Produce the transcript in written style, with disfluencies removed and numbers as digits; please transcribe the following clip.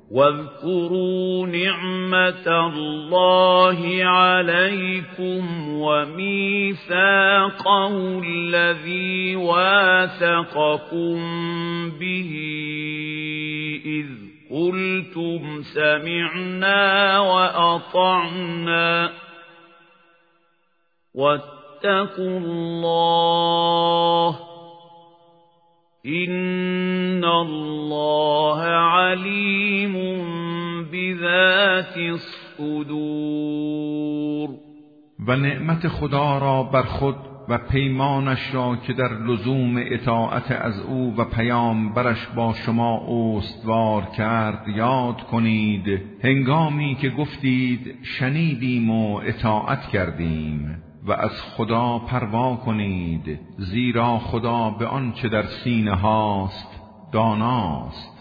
واذكروا نعمة الله عليكم وميثاقه الذي واثقكم به إذ قلتم سمعنا وأطعنا واتقوا الله إن الله علیم بذات الصدور. و نعمت خدا را بر خود و پیمانش را که در لزوم اطاعت از او و پیامبرش با شما استوار کرد یاد کنید، هنگامی که گفتید شنیدیم و اطاعت کردیم. و از خدا پروا کنید، زیرا خدا به آنچه در سینه هاست داناست.